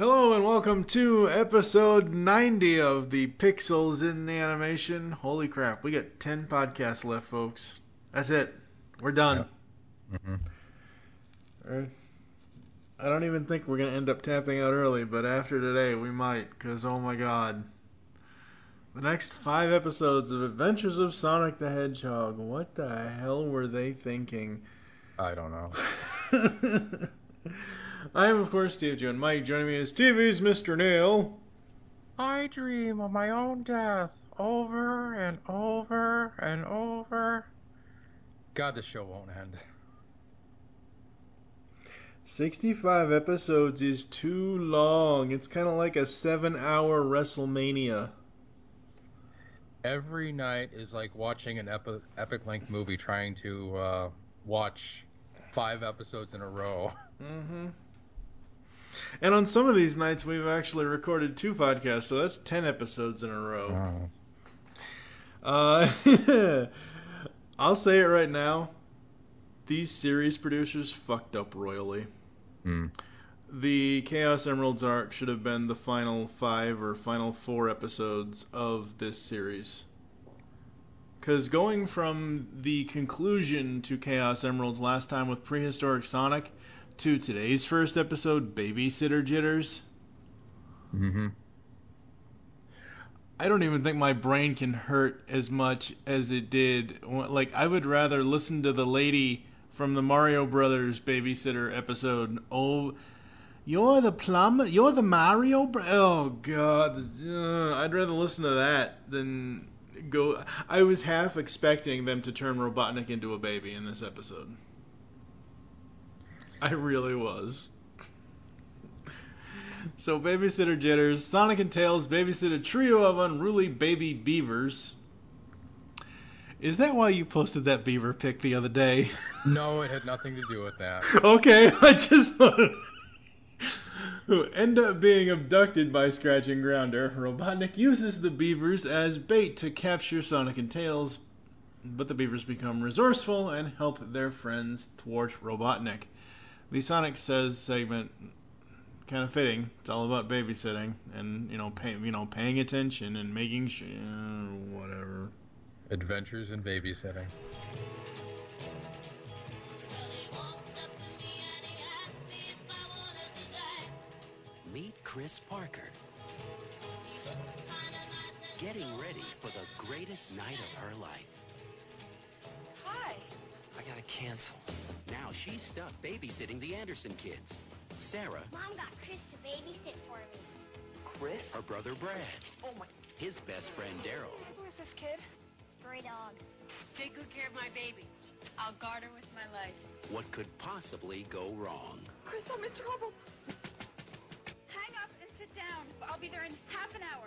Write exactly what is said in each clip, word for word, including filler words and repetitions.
Hello and welcome to episode ninety of the Pixels in Animation. Holy crap, we got ten podcasts left, folks. That's it. We're done. Yep. Mm-hmm. Alright. I don't even think we're going to end up tapping out early, but after today we might, because oh my god. The next five episodes of Adventures of Sonic the Hedgehog. What the hell were they thinking? I don't know. I am, of course, Steve Joe, and Mike. Joining me is T V's Mister Neil. I dream of my own death over and over and over. God, this show won't end. sixty-five episodes is too long. It's kind of like a seven-hour WrestleMania. Every night is like watching an epi- epic-length movie trying to uh, watch five episodes in a row. Mm-hmm. And on some of these nights, we've actually recorded two podcasts, so that's ten episodes in a row. Oh. Uh, I'll say it right now. These series producers fucked up royally. Mm. The Chaos Emeralds arc should have been the final five or final four episodes of this series. Because going from the conclusion to Chaos Emeralds last time with Prehistoric Sonic to today's first episode, Babysitter Jitters. Mm-hmm. I don't even think my brain can hurt as much as it did. Like, I would rather listen to the lady from the Mario Brothers Babysitter episode. Oh, you're the plum? You're the Mario bro? Oh, God. Uh, I'd rather listen to that than go... I was half expecting them to turn Robotnik into a baby in this episode. I really was. So, Babysitter Jitters, Sonic and Tails babysit a trio of unruly baby beavers. Is that why you posted that beaver pic the other day? No, it had nothing to do with that. Okay, I just who end up being abducted by Scratch and Grounder. Robotnik uses the beavers as bait to capture Sonic and Tails, but the beavers become resourceful and help their friends thwart Robotnik. The Sonic Says segment, kind of fitting. It's all about babysitting and you know, pay, you know, paying attention and making sure, uh, whatever. Adventures in babysitting. Meet Chris Parker. Getting ready for the greatest night of her life. Hi. I gotta cancel. Now she's stuck babysitting the Anderson kids. Sarah, Mom got Chris to babysit for me. Chris, her brother Brad, Oh my. his best friend Daryl. Who is this kid? Stray dog. Take good care of my baby. I'll guard her with my life. What could possibly go wrong? Chris, I'm in trouble. Hang up and sit down. I'll be there in half an hour.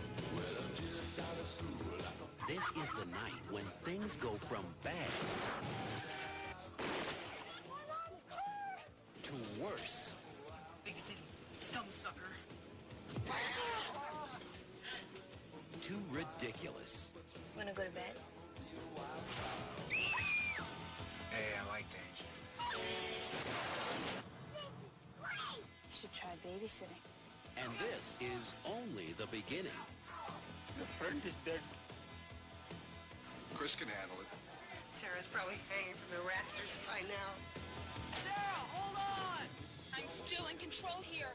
This is the night when things go from bad to worse. Big city. Scum sucker. To ridiculous. Wanna go to bed? Hey, I like danger. I should try babysitting. And this is only the beginning. The friend is dead. Chris can handle it. Sarah's probably hanging from the rafters by now. Sarah, hold on! I'm still in control here.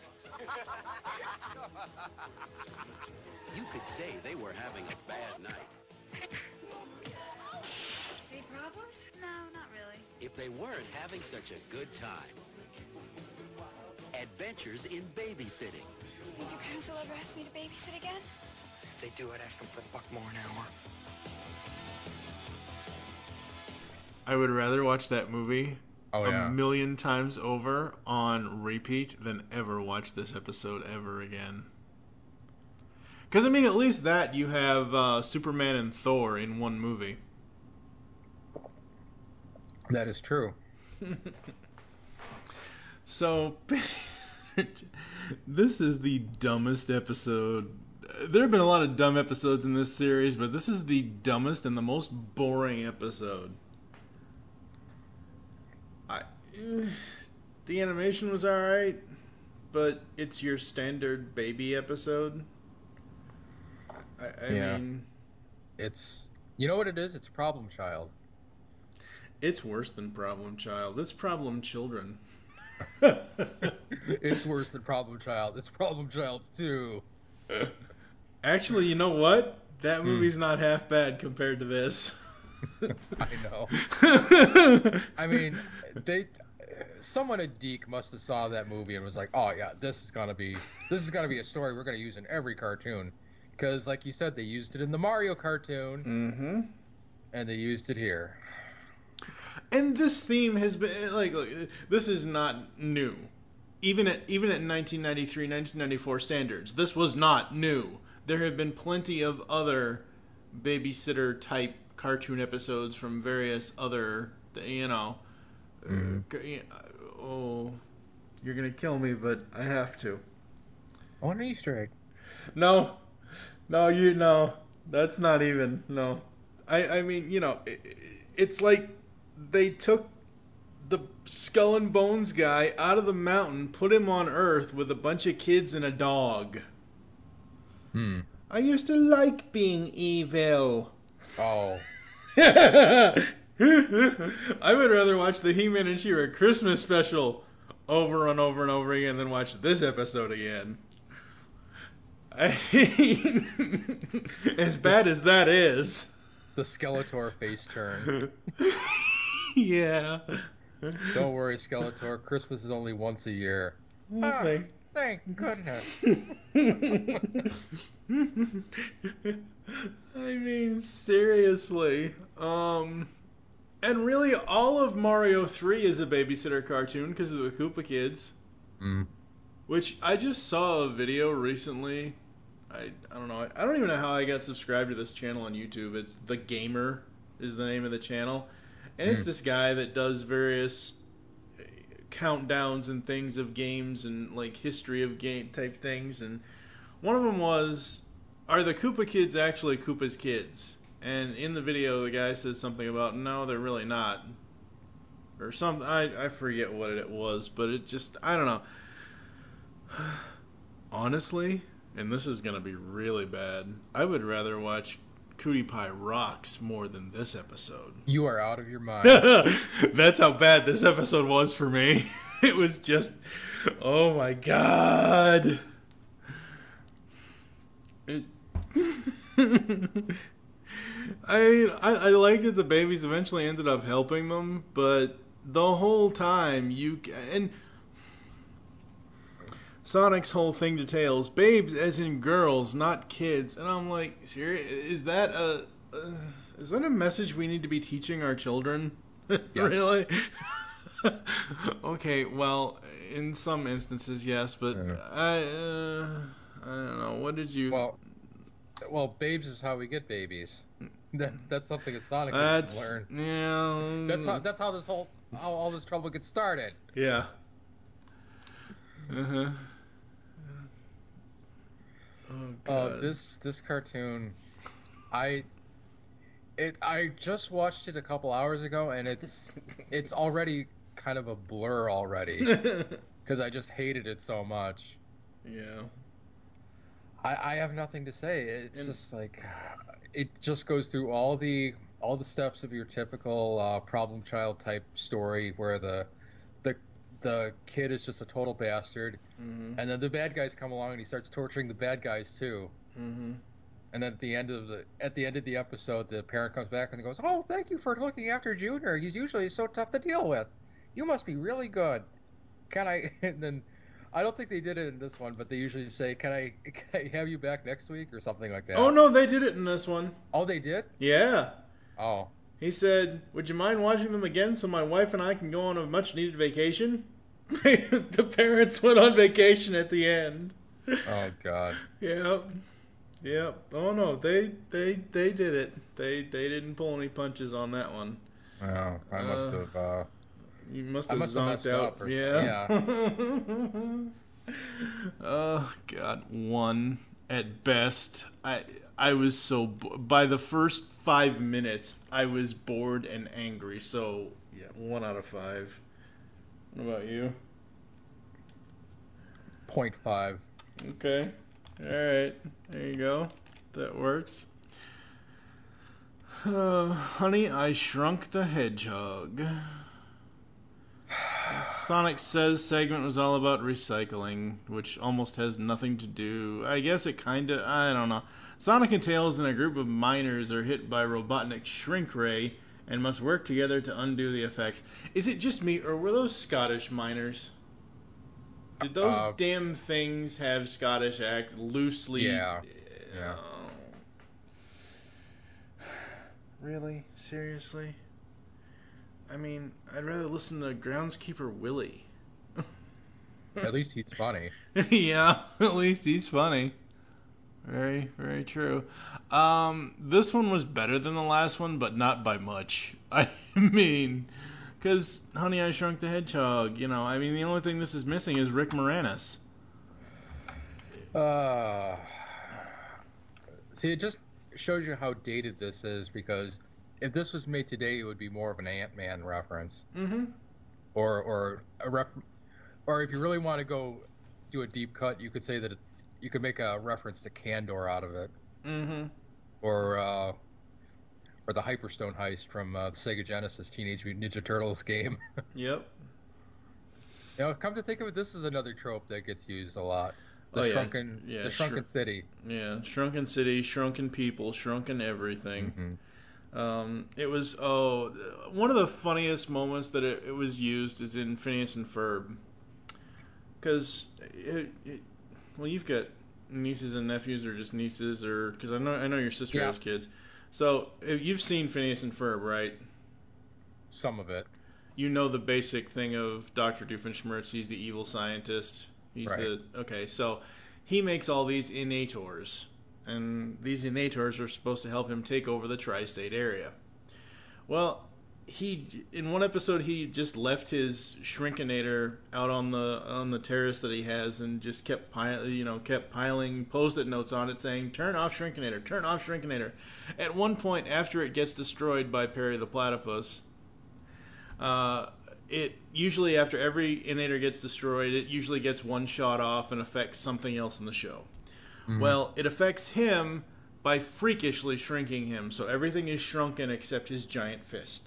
You could say they were having a bad night Any problems? No, not really. if they weren't having such a good time. Adventures in babysitting. Would your parents will ever ask me to babysit again? If they do, I'd ask them for a buck more an hour. I would rather watch that movie Oh, yeah. a million times over on repeat than ever watch this episode ever again. Because, I mean, at least that you have uh, Superman and Thor in one movie. That is true. So, this is the dumbest episode. There have been a lot of dumb episodes in this series, but this is the dumbest and the most boring episode. I, the animation was alright. but it's your standard baby episode. I, I Yeah. mean, It's, you know what it is? It's Problem Child. it's worse than Problem Child. It's Problem Children. It's worse than Problem Child. It's Problem Child two. Actually, you know what? That Hmm. movie's not half bad compared to this. I know. I mean, they, someone at Deke must have saw that movie and was like, "Oh yeah, this is gonna be, this is gonna be a story we're gonna use in every cartoon," because, like you said, they used it in the Mario cartoon, Mm-hmm. and they used it here. And this theme has been like, look, this is not new. Even at even at nineteen ninety-three, nineteen ninety-four standards, this was not new. There have been plenty of other babysitter type cartoon episodes from various other, you know. Mhm. Uh, oh, you're gonna kill me, but I have to. Oh, an Easter egg. No, no, you no. That's not even no. I I mean, you know, it, it's like they took the Skull and Bones guy out of the mountain, put him on Earth with a bunch of kids and a dog. Hmm. I used to like being evil. Oh. I would rather watch the He-Man and She-Ra Christmas special over and over and over again than watch this episode again. I mean, as bad as that is. The Skeletor face turn. Yeah. Don't worry, Skeletor. Christmas is only once a year. Nothing. Thank goodness. I mean, seriously. Um, and really, all of Mario three is a babysitter cartoon because of the Koopa Kids. Mm. Which I just saw a video recently. I I don't know. I don't even know how I got subscribed to this channel on YouTube. It's The Gamer is the name of the channel. And it's Mm. this guy that does various countdowns and things of games and like history of game type things, and one of them was, are the Koopa Kids actually Koopa's kids? And in the video the guy says something about, no, they're really not, or something. I, I forget what it was, but it just, I don't know. Honestly, and this is gonna be really bad, I would rather watch Cootie Pie Rocks more than this episode. You are out of your mind. That's how bad this episode was for me. It was just, oh my god. It, I, I I liked that the babies eventually ended up helping them, but the whole time you and Sonic's whole thing to Tails, babes as in girls, not kids, and I'm like, serious? Is that a uh, is that a message we need to be teaching our children? Really? Okay, well, in some instances, yes, but Yeah. I uh, I don't know. What did you? Well, well, babes is how we get babies. That that's something that Sonic that's needs to learn. yeah. That's how that's how this whole how all this trouble gets started. Yeah. Uh huh. Oh Uh, god. this this cartoon, I it I just watched it a couple hours ago, and it's it's already kind of a blur already because I just hated it so much. Yeah. I, I have nothing to say. It's And- just like it just goes through all the all the steps of your typical uh, problem child type story where the the the kid is just a total bastard, Mhm. and then the bad guys come along and he starts torturing the bad guys too. Mhm. And then at the end of the at the end of the episode, the parent comes back and goes, "Oh, thank you for looking after Junior. He's usually so tough to deal with. You must be really good. Can I?" And then I don't think they did it in this one, but they usually say, "Can I can I have you back next week?" or something like that. Oh no, they did it in this one. Oh, they did? Yeah. Oh. He said, "Would you mind watching them again so my wife and I can go on a much-needed vacation?" The parents went on vacation at the end. Oh God. Yep. Yep. Oh no, they they they did it. They they didn't pull any punches on that one. Oh, I must Uh, have. Uh, You must I have must have zonked messed out. up or yeah. Oh god, one at best. I I was so bo- by the first five minutes I was bored and angry. So yeah, one out of five. What about you? point five. Okay. All right. There you go. That works. Uh, Honey, I Shrunk the Hedgehog. Sonic Says segment was all about recycling, which almost has nothing to do. I guess it kind of, I don't know. Sonic and Tails and a group of miners are hit by Robotnik's shrink ray and must work together to undo the effects. Is it just me, or were those Scottish miners? Did those Uh, damn things have Scottish accents loosely? Yeah. Yeah. Oh. Really? Seriously? I mean, I'd rather listen to Groundskeeper Willie. At least he's funny. Yeah, at least he's funny. Very, very true. Um, this one was better than the last one, but not by much. I mean, because Honey, I Shrunk the Hedgehog, you know, I mean, the only thing this is missing is Rick Moranis. Uh, see, it just shows you how dated this is, because if this was made today, it would be more of an Ant-Man reference. Mm-hmm. Or, or a ref, or if you really want to go do a deep cut, you could say that it, you could make a reference to Kandor out of it. Mm-hmm. Or, uh, or the Hyperstone heist from uh, the Sega Genesis Teenage Mutant Ninja Turtles game. Yep. You know, come to think of it, this is another trope that gets used a lot. The Oh, yeah. shrunken, Yeah, the shrunken shrunk- city. Yeah, Shrunken City, Shrunken People, Shrunken Everything. Mm-hmm. Um, it was, oh, one of the funniest moments that it, it was used is in Phineas and Ferb. Because, it, it, well, you've got nieces and nephews, or just nieces, or, because I know, I know your sister Yeah. has kids. So, if you've seen Phineas and Ferb, right? Some of it. You know the basic thing of Doctor Doofenshmirtz, he's the evil scientist. He's Right. the, okay, so he makes all these innators. And these innators are supposed to help him take over the tri-state area. Well, he in one episode he just left his shrinkinator out on the on the terrace that he has and just kept pile, you know kept piling post-it notes on it saying turn off shrinkinator, turn off shrinkinator. At one point, after it gets destroyed by Perry the Platypus, uh, it usually after every innator gets destroyed, it usually gets one shot off and affects something else in the show. Mhm. Well, it affects him by freakishly shrinking him, so everything is shrunken except his giant fist.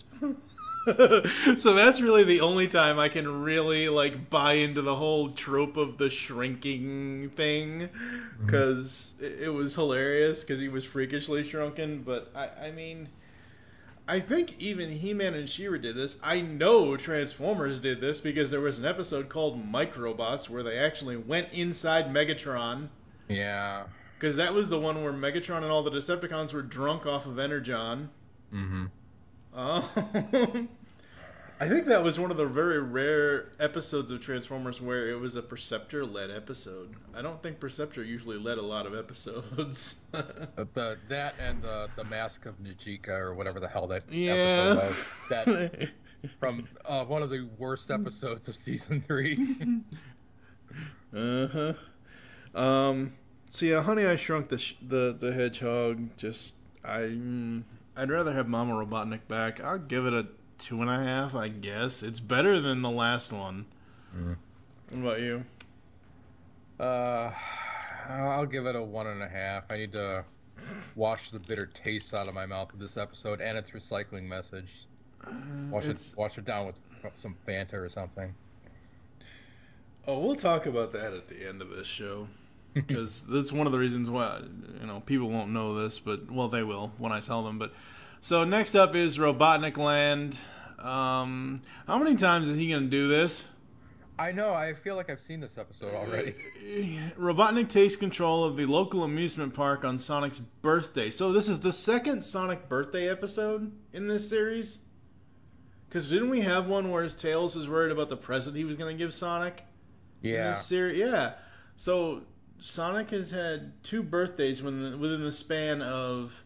So that's really the only time I can really like buy into the whole trope of the shrinking thing, because it, it was hilarious because he was freakishly shrunken. But I, I mean, I think even He-Man and She-Ra did this. I know Transformers did this because there was an episode called Microbots where they actually went inside Megatron. Yeah. Because that was the one where Megatron and all the Decepticons were drunk off of Energon. Mm-hmm. Oh. I think that was one of the very rare episodes of Transformers where it was a Perceptor-led episode. I don't think Perceptor usually led a lot of episodes. The that and the the Mask of Najika or whatever the hell that Yeah. episode was. That from uh, one of the worst episodes of season three. Uh-huh. Um, so yeah, Honey, I Shrunk the sh- the the Hedgehog. Just I, mm, I'd rather have Mama Robotnik back. I'll give it a two and a half, I guess. It's better than the last one. Mm. What about you? Uh, I'll give it a one and a half. I need to wash the bitter taste out of my mouth of this episode and its recycling message. Wash It's- it, wash it down with some Fanta or something. Oh, we'll talk about that at the end of this show. Because that's one of the reasons why, you know, people won't know this, but, well, they will when I tell them. But so next up is Robotnik Land. Um, how many times is he going to do this? I know. I feel like I've seen this episode already. Robotnik takes control of the local amusement park on Sonic's birthday. So this is the second Sonic birthday episode in this series? Because didn't we have one where Tails was worried about the present he was going to give Sonic? In Yeah. this series? Yeah. So Sonic has had two birthdays within, within the span of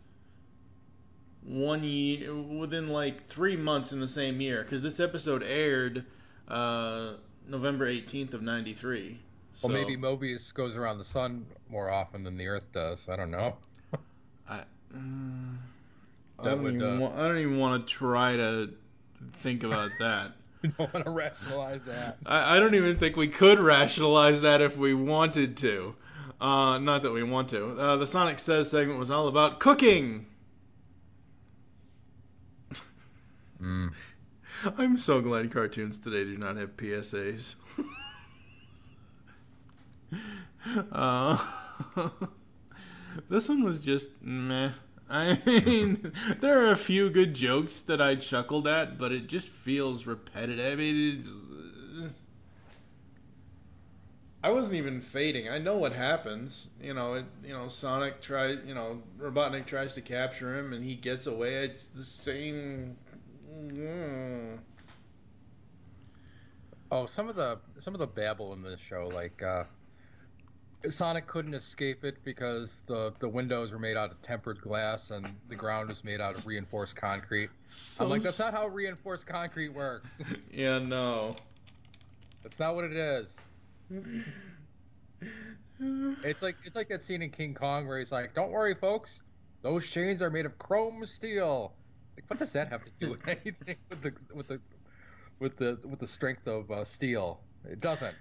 one year, within like three months in the same year. Because this episode aired uh, November eighteenth of ninety-three. So, Well, maybe Mobius goes around the sun more often than the Earth does. I don't know. I, mm, I, That don't would, even uh, wa- I don't even want to try to think about that. don't want to rationalize that. I, I don't even think we could rationalize that if we wanted to. Uh, not that we want to. Uh, the Sonic Says segment was all about cooking. Mm. I'm so glad cartoons today do not have P S As. uh, this one was just meh. I mean, there are a few good jokes that I chuckled at, but it just feels repetitive. I mean, it's, I wasn't even fading. I know what happens. You know, it, you know, Sonic tries, you know, Robotnik tries to capture him, and he gets away. It's the same. Mm. Oh, some of the some of the babble in this show, like uh, Sonic couldn't escape it because the the windows were made out of tempered glass and the ground was made out of reinforced concrete. So I'm like, that's not how reinforced concrete works. Yeah, no. That's not what it is. It's like it's like that scene in King Kong where he's like, "Don't worry, folks, those chains are made of chrome steel." Like, what does that have to do with anything with the with the with the with the strength of uh, steel? It doesn't.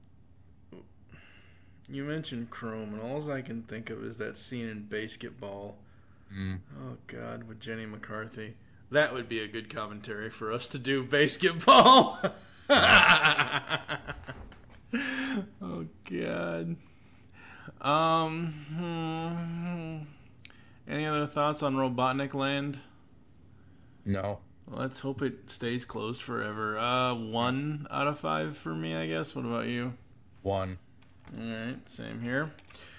You mentioned Chrome, and all I can think of is that scene in Basketball. Mm. Oh, God, with Jenny McCarthy. That would be a good commentary for us to do, Basketball. Oh, God. Um, hmm. Any other thoughts on Robotnik Land? No. Let's hope it stays closed forever. Uh, one out of five for me, I guess. What about you? One. All right, same here.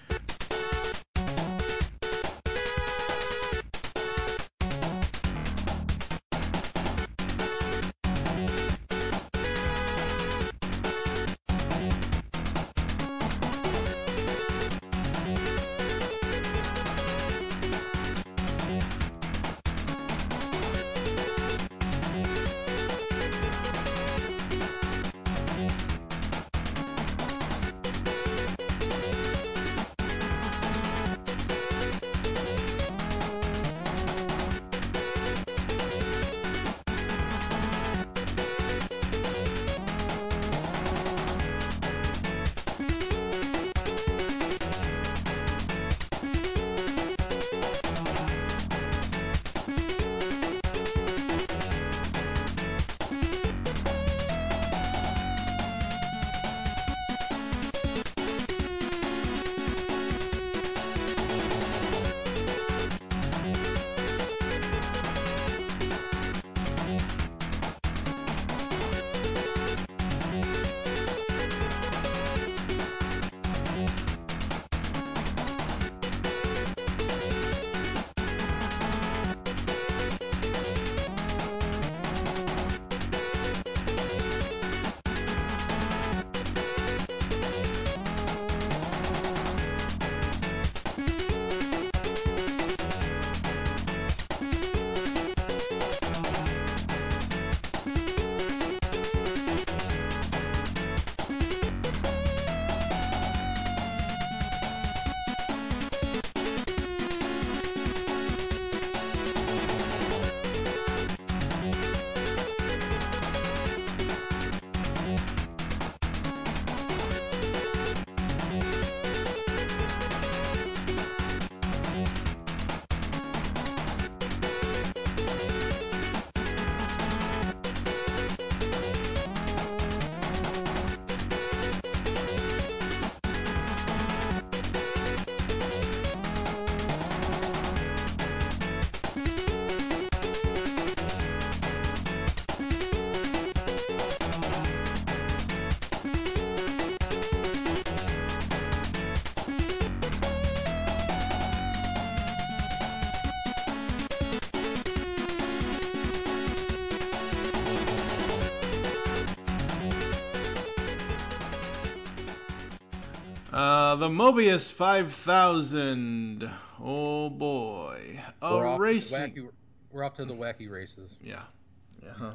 Uh, the Mobius five thousand. Oh boy. A we're, off racing. to the wacky, we're off to the wacky races. Yeah. Yeah. Huh.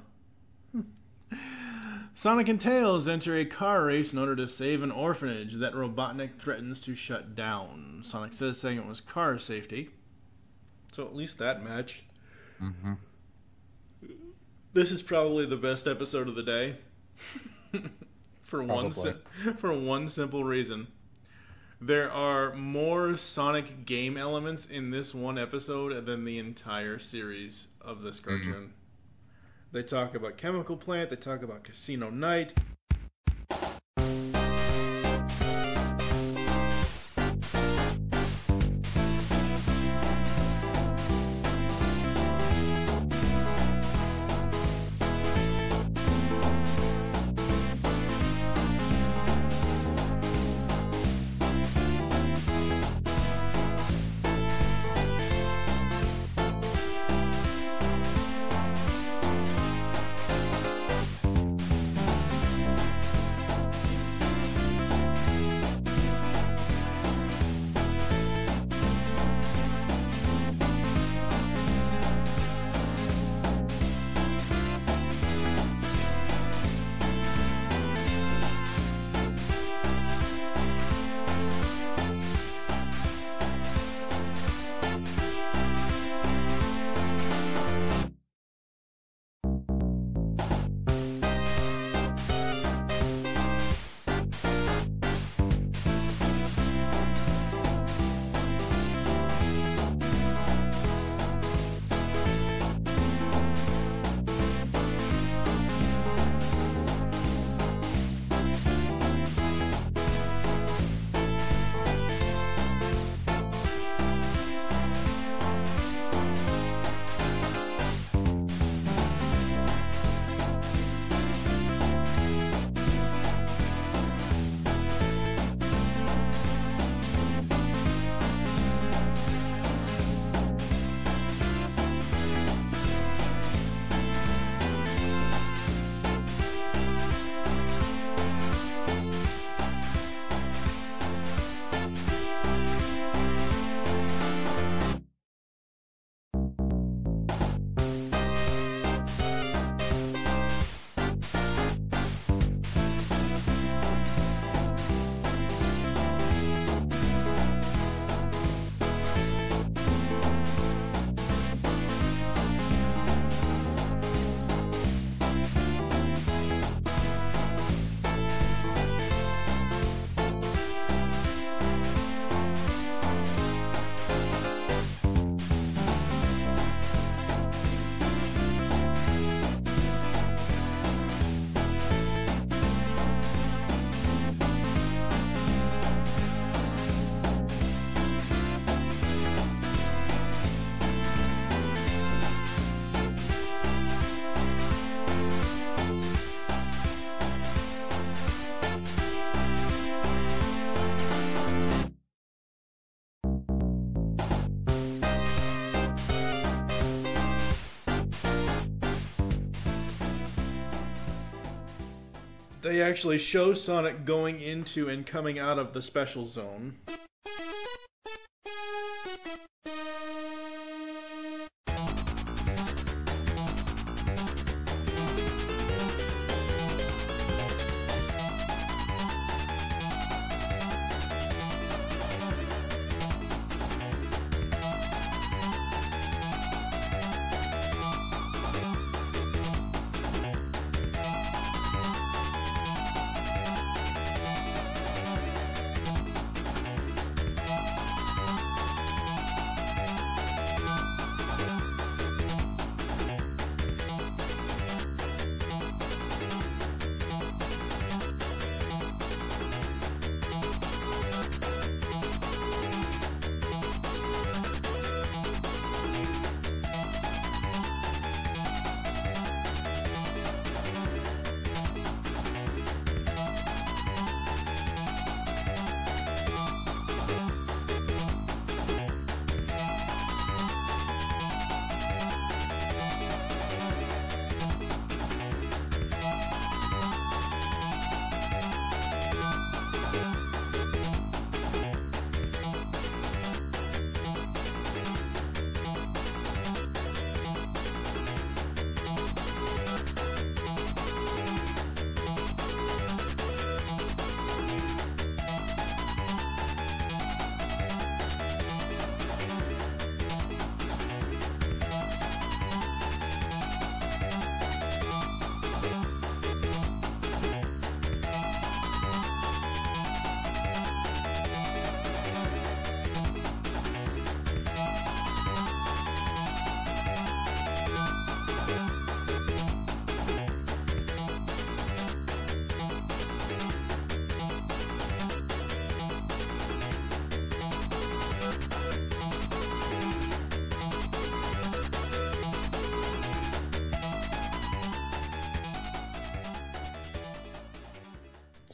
Sonic and Tails enter a car race in order to save an orphanage that Robotnik threatens to shut down. Sonic Says saying it was car safety. So at least that matched. Mm-hmm. This is probably the best episode of the day. for one Probably. si- for one simple reason. There are more Sonic game elements in this one episode than the entire series of this cartoon. They talk about Chemical Plant, they talk about Casino Night. They actually show Sonic going into and coming out of the special zone.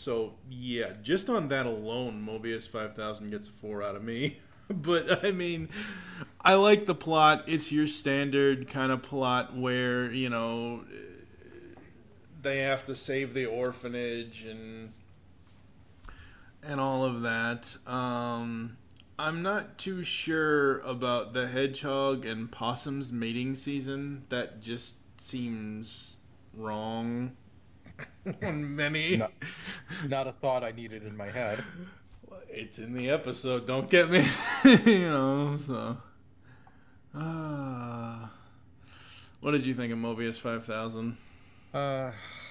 So, yeah, just on that alone, Mobius five thousand gets a four out of me. But, I mean, I like the plot. It's your standard kind of plot where, you know, they have to save the orphanage and and all of that. Um, I'm not too sure about the hedgehog and possum's mating season. That just seems wrong on many. Not, not a thought I needed in my head. It's in the episode, don't get me. You know, so. Uh, what did you think of Mobius five thousand? Uh,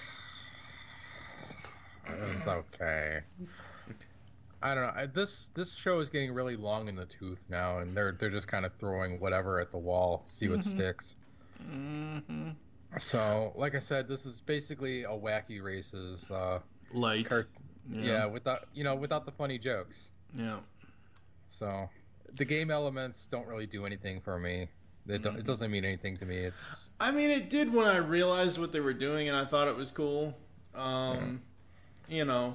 it was okay. I don't know. I, this this show is getting really long in the tooth now, and they're they're just kind of throwing whatever at the wall, see what Mm-hmm. sticks. Mm-hmm. So, like I said, this is basically a wacky races. Uh, Light. cart- Yeah. yeah, without you know, without the funny jokes. Yeah. So, the game elements don't really do anything for me. It, don't, it doesn't mean anything to me. It's I mean, it did when I realized what they were doing, and I thought it was cool. Um, you know,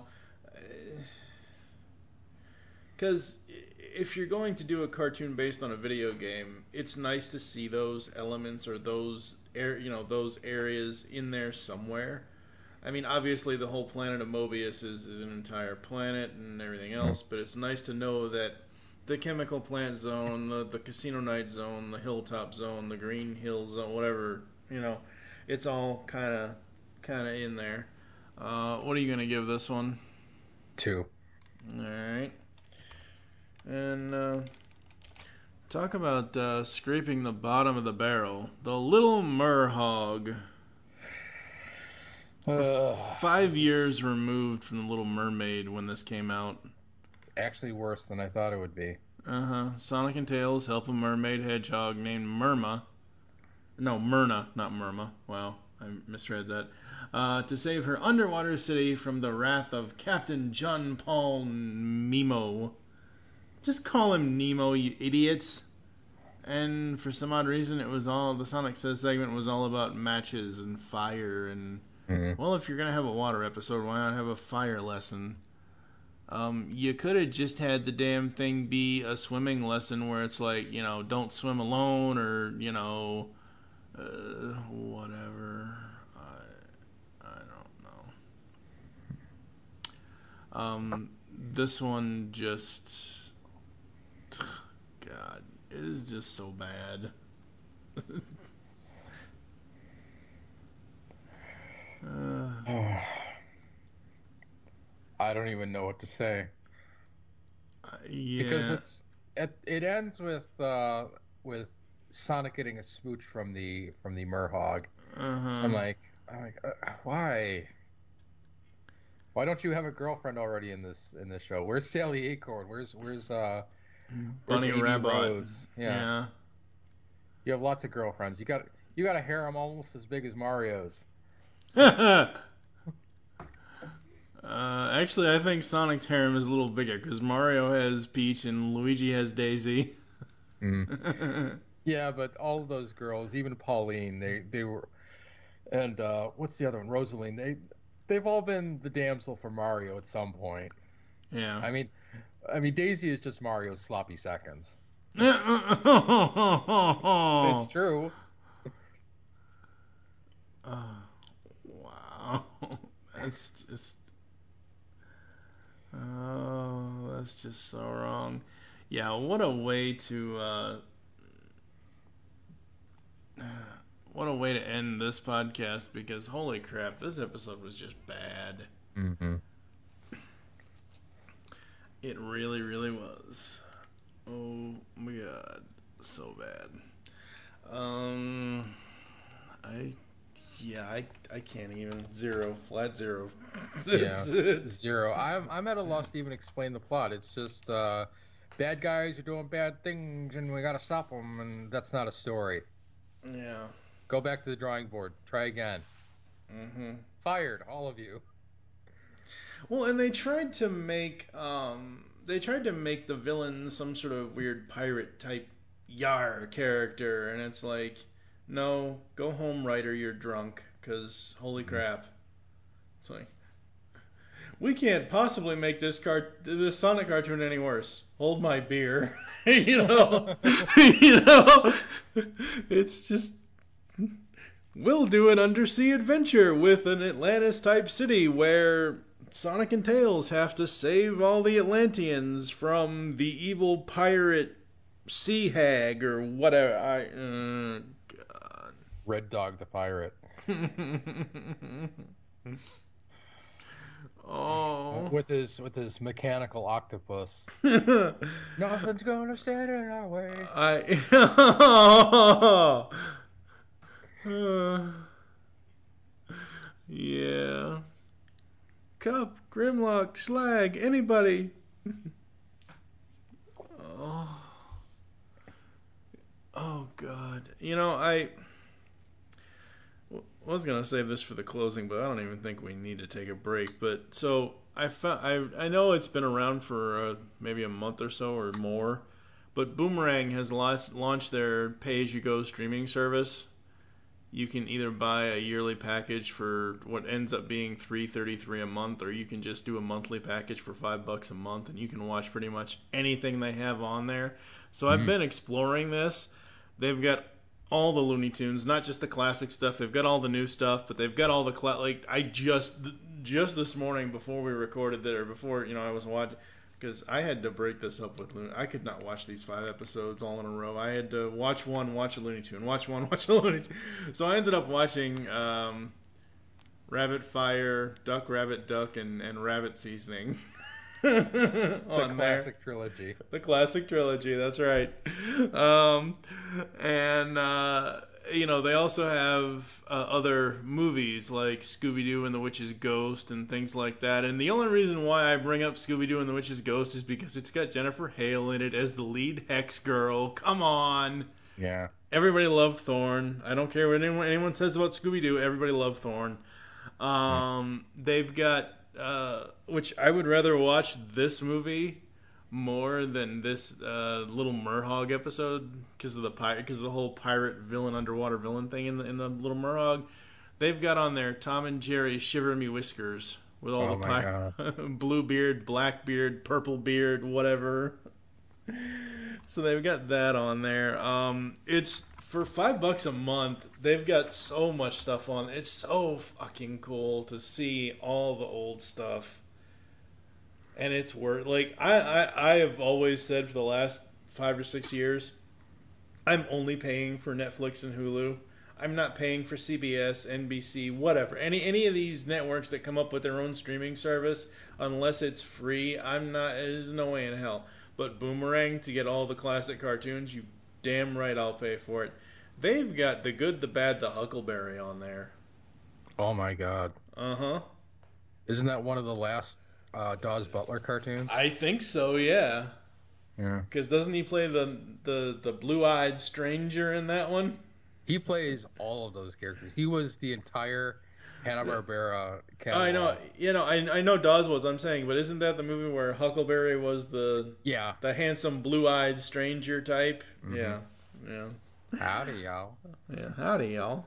because if you're going to do a cartoon based on a video game, it's nice to see those elements or those air, you know, those areas in there somewhere. I mean, obviously, the whole planet of Mobius is, is an entire planet and everything else, but it's nice to know that the chemical plant zone, the, the casino night zone, the hilltop zone, the green hill zone, whatever, you know, it's all kind of kind of in there. Uh, what are you going to give this one? two. All right. And uh, talk about uh, scraping the bottom of the barrel. The Little Merhog. Uh, Five years removed from The Little Mermaid when this came out. actually worse than I thought it would be. Uh-huh. Sonic and Tails help a mermaid hedgehog named Myrma. No, Myrna, not Myrma. Wow, I misread that. Uh, to save her underwater city from the wrath of Captain John Paul Nemo. Just call him Nemo, you idiots. And for some odd reason, it was all, the Sonic Says segment was all about matches and fire and, Mhm. well, if you're going to have a water episode, why not have a fire lesson? Um, you could have just had the damn thing be a swimming lesson where it's like, you know, don't swim alone or, you know, uh, whatever. I, I don't know. Um, this one just, God, it is just so bad. uh, I don't even know what to say yeah. because it's it, it ends with uh, with Sonic getting a smooch from the from the Merhog. Uh-huh. I'm like, I'm like, uh, why? Why don't you have a girlfriend already in this in this show? Where's Sally Acorn? Where's where's uh where's Bunny Amy Rabbit. Rose? Yeah. Yeah. You have lots of girlfriends. You got you got a harem almost as big as Mario's. uh, actually, I think Sonic's harem is a little bigger because Mario has Peach and Luigi has Daisy. Mm. Yeah, but all of those girls, even Pauline, they they were, and uh, what's the other one? Rosaline. They they've all been the damsel for Mario at some point. Yeah. I mean, I mean Daisy is just Mario's sloppy seconds. oh, It's true. wow. That's just. Oh, that's just so wrong. Yeah, what a way to. Uh, what a way to end this podcast because holy crap, this episode was just bad. Mm-hmm. It really, really was. Oh my god, so bad. Um, I, yeah, I, I can't even zero, flat zero. That's Yeah, it. zero. I'm I'm at a loss to even explain the plot. It's just uh, bad guys are doing bad things, and we gotta stop them, and that's not a story. Yeah. Go back to the drawing board. Try again. Mm-hmm. Fired, all of you. Well, and they tried to make um, they tried to make the villain some sort of weird pirate type yar character, and it's like, no, go home, writer, you're drunk, because holy crap. It's like, we can't possibly make this cart this Sonic cartoon any worse. Hold my beer. you know, you know, it's just we'll do an undersea adventure with an Atlantis-type city where Sonic and Tails have to save all the Atlanteans from the evil pirate sea hag or whatever. I uh, God. Red Dog the pirate. Oh. With his with his mechanical octopus. Nothing's gonna stand in our way. I. uh, yeah. Cup, Grimlock, Slag, anybody. oh. Oh God. You know, I I was gonna save this for the closing, but I don't even think we need to take a break. But so I found, I I know it's been around for uh, maybe a month or so or more, but Boomerang has launched launched their pay-as-you-go streaming service. You can either buy a yearly package for what ends up being three thirty-three a month, or you can just do a monthly package for five bucks a month, and you can watch pretty much anything they have on there. So I've Mhm. been exploring this. They've got all the Looney Tunes, not just the classic stuff. They've got all the new stuff, but they've got all the cla- like I just just this morning before we recorded that, or before you know I was watching, because I had to break this up with Looney. I could not watch these five episodes all in a row. I had to watch one, watch a Looney Tune, watch one, watch a Looney Tune. So I ended up watching um, Rabbit Fire, Duck Rabbit Duck, and, and Rabbit Seasoning. The on classic there. trilogy. The classic trilogy, that's right. Um, and, uh, you know, they also have uh, other movies like Scooby-Doo and the Witch's Ghost and things like that. And the only reason why I bring up Scooby-Doo and the Witch's Ghost is because it's got Jennifer Hale in it as the lead hex girl. Come on. Yeah. Everybody loved Thorne. I don't care what anyone, anyone says about Scooby-Doo. Everybody loved Thorne. Um, they've got... Uh, which I would rather watch this movie more than this uh, Little Merhog episode because of the pirate, because of the whole pirate villain, underwater villain thing in the in the Little Merhog. They've got on there Tom and Jerry's Shiver Me Whiskers with all Oh the my pirate, blue beard, black beard, purple beard, whatever. So they've got that on there. Um, it's for five bucks a month. They've got so much stuff on. It's so fucking cool to see all the old stuff, and it's worth. Like I, I, I have always said for the last five or six years, I'm only paying for Netflix and Hulu. I'm not paying for C B S, N B C, whatever. Any any of these networks that come up with their own streaming service, unless it's free, I'm not. There's no way in hell. But Boomerang, to get all the classic cartoons, you damn right I'll pay for it. They've got The Good, the Bad, the Huckleberry on there. Oh my God. Uh-huh. Isn't that one of the last uh, Dawes Butler cartoons? I think so, yeah. Yeah. Because doesn't he play the, the, the blue-eyed stranger in that one? He plays all of those characters. He was the entire Hanna-Barbera catalog. I know, you know, I, I know Dawes was, I'm saying, but isn't that the movie where Huckleberry was the Yeah. the handsome blue-eyed stranger type? Mhm. Yeah, yeah. Howdy, y'all. Yeah, howdy, y'all.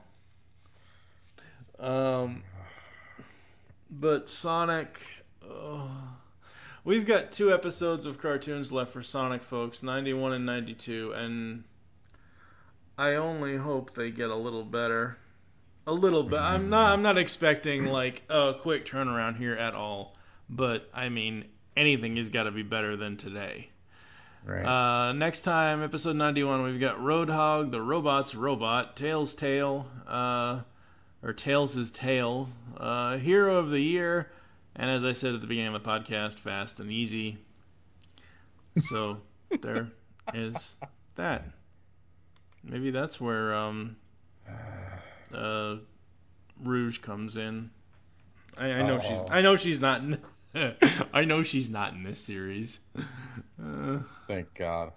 Um, but Sonic, oh, we've got two episodes of cartoons left for Sonic, folks, ninety-one and ninety-two, and I only hope they get a little better. A little bit. I'm not. I'm not expecting like a quick turnaround here at all. But I mean, anything has got to be better than today. Right. Uh, next time, episode ninety-one, we've got Roadhog, the robot's robot, Tails' Tail, uh, or Tails' Tail, uh, Hero of the Year, and as I said at the beginning of the podcast, Fast and Easy. So there is that. Maybe that's where um, uh, Rouge comes in. I, I know Uh-oh. she's. I know she's not. In, I know she's not in this series. Uh, Thank God.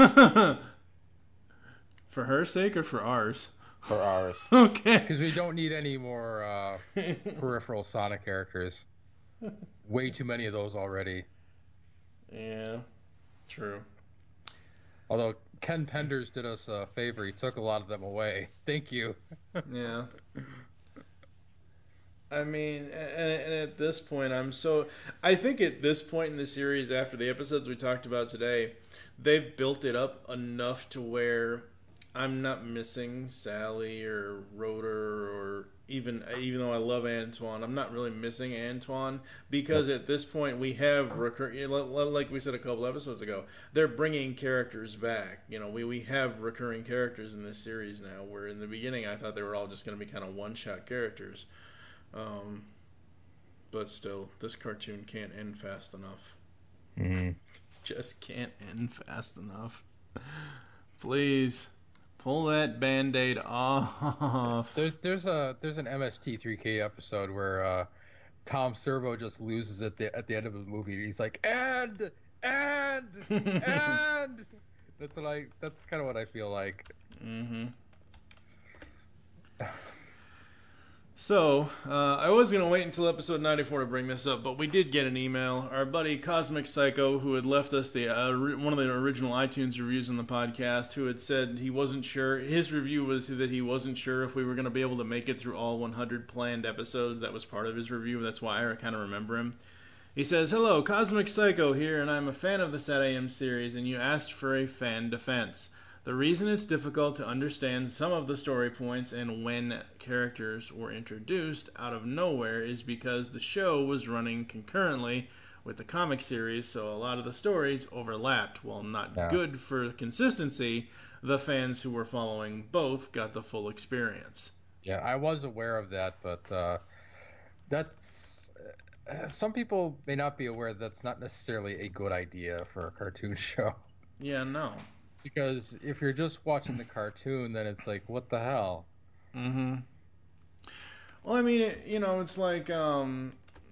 For her sake or for ours? For ours. Okay. Because we don't need any more uh, peripheral Sonic characters. Way too many of those already. Yeah, true. Although Ken Penders did us a favor. He took a lot of them away. Thank you. Yeah. I mean, and, and at this point, I'm so. I think at this point in the series, after the episodes we talked about today, they've built it up enough to where I'm not missing Sally or Rotor or even even though I love Antoine, I'm not really missing Antoine because at this point we have recur like we said a couple episodes ago, they're bringing characters back. You know, we we have recurring characters in this series now. Where in the beginning I thought they were all just going to be kind of one-shot characters. Um, but still, this cartoon can't end fast enough. Mm. Just can't end fast enough. Please, pull that Band-Aid off. There's there's a there's an M S T three K episode where uh, Tom Servo just loses at the at the end of the movie. He's like, and and and. That's what I. That's kind of what I feel like. Mm-hmm. So, uh, I was going to wait until episode ninety-four to bring this up, but we did get an email. Our buddy Cosmic Psycho, who had left us the uh, one of the original iTunes reviews on the podcast, who had said he wasn't sure. His review was that he wasn't sure if we were going to be able to make it through all one hundred planned episodes. That was part of his review. That's why I kind of remember him. He says, "Hello, Cosmic Psycho here, and I'm a fan of the Sat A M series, and you asked for a fan defense. The reason it's difficult to understand some of the story points and when characters were introduced out of nowhere is because the show was running concurrently with the comic series, so a lot of the stories overlapped. While not Yeah. good for consistency, the fans who were following both got the full experience." Yeah, I was aware of that, but uh, that's uh, some people may not be aware that's not necessarily a good idea for a cartoon show. Yeah, no. Because if you're just watching the cartoon, then it's like, what the hell? Mm-hmm. Well, I mean, it, you know, it's like, um,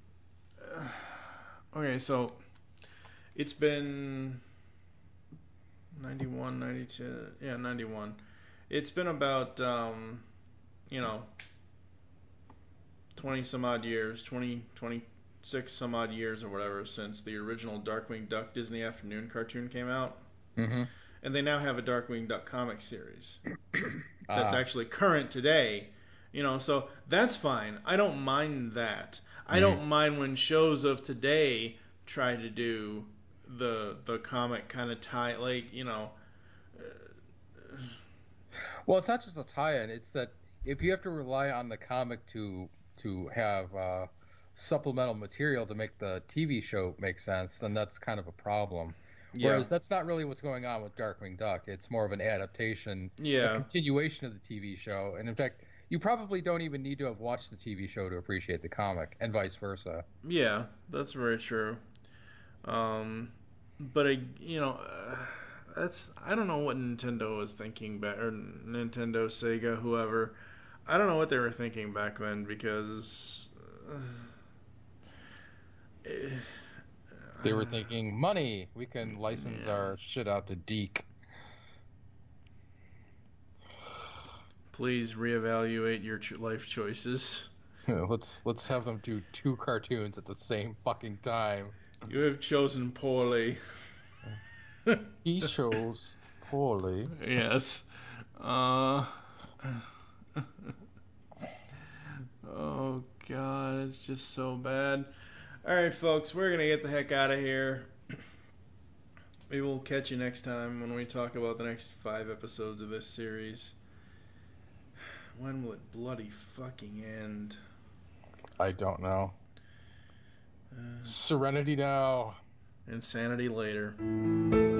okay, so it's been ninety-one, ninety-two, yeah, ninety-one. It's been about, um, you know, twenty some odd years, twenty, twenty-six some odd years or whatever since the original Darkwing Duck Disney Afternoon cartoon came out. Mm-hmm. And they now have a Darkwing Duck comic series that's Ah. actually current today. You know, so that's fine. I don't mind that. I don't mind when shows of today try to do the the comic kind of tie, like, you know. Well, it's not just a tie-in. It's that if you have to rely on the comic to to have uh, supplemental material to make the T V show make sense, then that's kind of a problem. Yeah. Whereas that's not really what's going on with Darkwing Duck. It's more of an adaptation, Yeah. a continuation of the T V show. And in fact, you probably don't even need to have watched the T V show to appreciate the comic, and vice versa. Yeah, that's very true. Um, but I, you know, uh, that's I don't know what Nintendo was thinking back, or Nintendo, Sega, whoever. I don't know what they were thinking back then because. Uh, eh, They were thinking, money, we can license Yeah. our shit out to Deke. Please reevaluate your ch- life choices. let's let's have them do two cartoons at the same fucking time. You have chosen poorly. He chose poorly. Yes. Uh. Oh God, it's just so bad. All right, folks, we're gonna get the heck out of here. We will catch you next time when we talk about the next five episodes of this series. When will it bloody fucking end? I don't know. Uh, Serenity now. insanity later.